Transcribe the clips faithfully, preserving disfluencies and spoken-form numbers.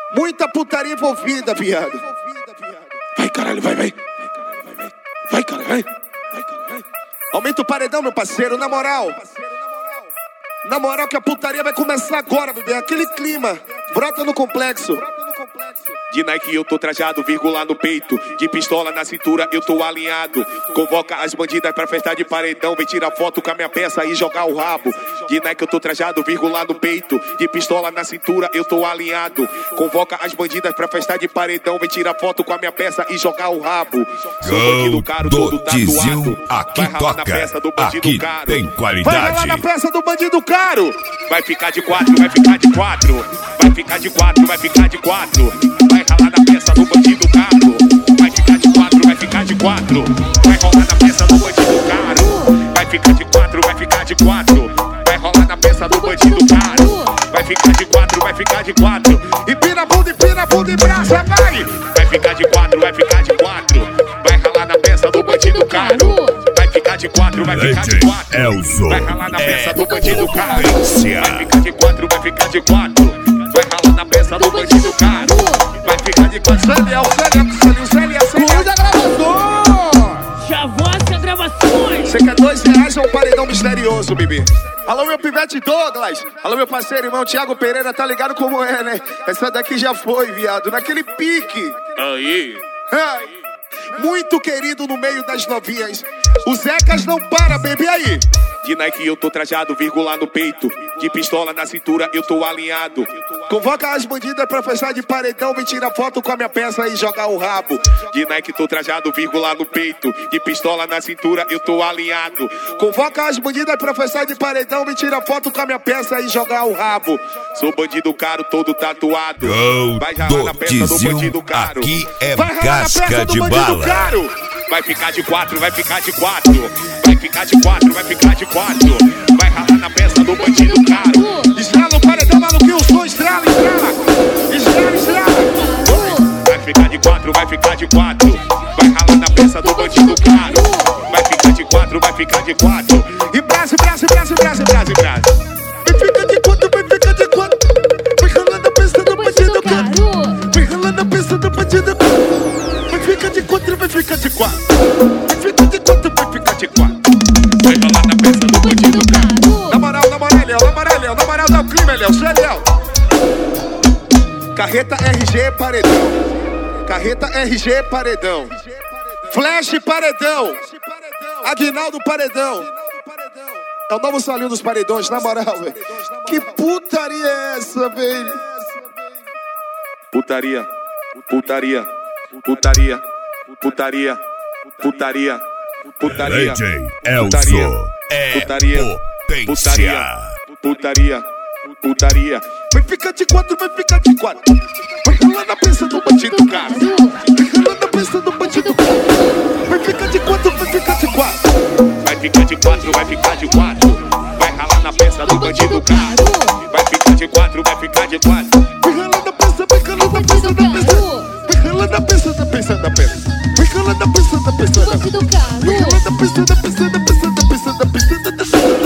Muita putaria envolvida, viado. Vai, caralho, vai, vai. Vai, caralho, vai. Aumenta o paredão, meu parceiro, na moral. Na moral que a putaria vai começar agora, bebê. Aquele clima. Brota no complexo. De Nike eu tô trajado, vírgula no peito. De pistola na cintura eu tô alinhado. Convoca as bandidas pra festa de paredão. Vem tirar foto com a minha peça e jogar o rabo. De Nike eu tô trajado, vírgula no peito. De pistola na cintura eu tô alinhado. Convoca as bandidas pra festa de paredão. Vem tirar foto com a minha peça e jogar o rabo. Sou bandido caro, todo tatuado. Aqui vai ralar toca, na peça do bandido aqui caro. tem qualidade. Vai ralar na peça do bandido caro. Vai ficar de quatro, vai ficar de quatro. Vai ficar de quatro, vai ficar de quatro. Vai ralar na peça do bandido caro. Vai ficar de quatro, vai ficar de quatro. Vai rolar na peça do bandido caro. Vai ficar de quatro, vai ficar de quatro. Vai rolar na peça do bandido caro. Vai ficar de quatro, vai ficar de quatro. Empina a bunda, empina a bunda e braça, vai. Vai ficar de quatro, vai ficar de quatro. Vai ralar na peça do bandido caro. Vai ficar de quatro, vai ficar de quatro. Vai ralar na peça do bandido caro. Vai ficar de quatro, vai ficar de quatro. Vai ralar na peça do bandido caro. Vai ficar de quatro. Celiel, Celiel, Celiel, Celiel. Cuida gravador! Chavosca Gravações. Você quer dois reais ou um paredão misterioso, bebê? Alô, meu pivete Douglas. Alô, meu parceiro, irmão Thiago Pereira. Tá ligado como é, né? Essa daqui já foi, viado. Naquele pique. Aí. Ai. Muito querido no meio das novinhas. Os Zecas não para, bebê, aí. De Nike eu tô trajado, vírgula no peito. De pistola na cintura eu tô alinhado. Convoca as bandidas pra fechar de paredão. Vem tirar foto com a minha peça e jogar o rabo. De Nike tô trajado, vírgula no peito. De pistola na cintura eu tô alinhado. Convoca as bandidas pra fechar de paredão. Vem tirar foto com a minha peça e jogar o rabo. Sou bandido caro, todo tatuado. Gol vai ralar na peça do bandido caro. Aqui é vai ralar na casca peça do de bandido bala. Caro. Vai ficar de quatro, vai ficar de quatro. Vai ficar de quatro, vai ficar de quatro. Vai ralar na peça do bandido caro. Estrala o paredão, maluquinho, o som, estrala, estrala. Estrala, estrala. Vai ficar de quatro, vai ficar de quatro. Vai ralar na peça do bandido caro. Vai ficar de quatro, vai ficar de quatro. E braço, braço, braço, braço, braço, braço. Vai ficar de quatro, vai ficar de quatro. Vai ralar na peça do bandido caro. Vai ralar na peça do bandido caro. Vai ficar de quatro, vai ficar de quatro. Vai ficar de quatro, vai ficar de quatro. Vai ralar na peça do bandido caro. Na moral, na moral, Léo, na moral, Léo, na moral, dá o clima, Léo, você é Léo. Carreta R G paredão. Carreta R G paredão. Flash paredão. Aguinaldo paredão. É o novo salinho dos paredões, na moral, velho. Que putaria é essa, velho? Putaria, putaria, putaria, putaria, putaria, putaria, D J Elzo é putaria, potência. Putaria, putaria. Vai ficar de quatro, vai ficar de quatro. Vai ralar na peça do bandido caro. Vai ralar na peça do bandido caro. Vai ficar de quatro, vai ficar de quatro. Vai ficar de quatro, vai ficar de quatro. Vai ralar na peça do bandido caro. Vai ficar de quatro, vai ficar de quatro. Vai ralar na peça, vai ralar na peça da peça. Vai ralar na peça da peça da peça. Vai ralar na peça da peça da peça. Vai ralar na peça da peça da peça da peça da peça da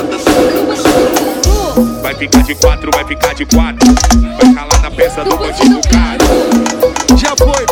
peça. Vai ficar de quatro, vai ficar de quatro. Vai ralar na peça do bandido caro. Já foi,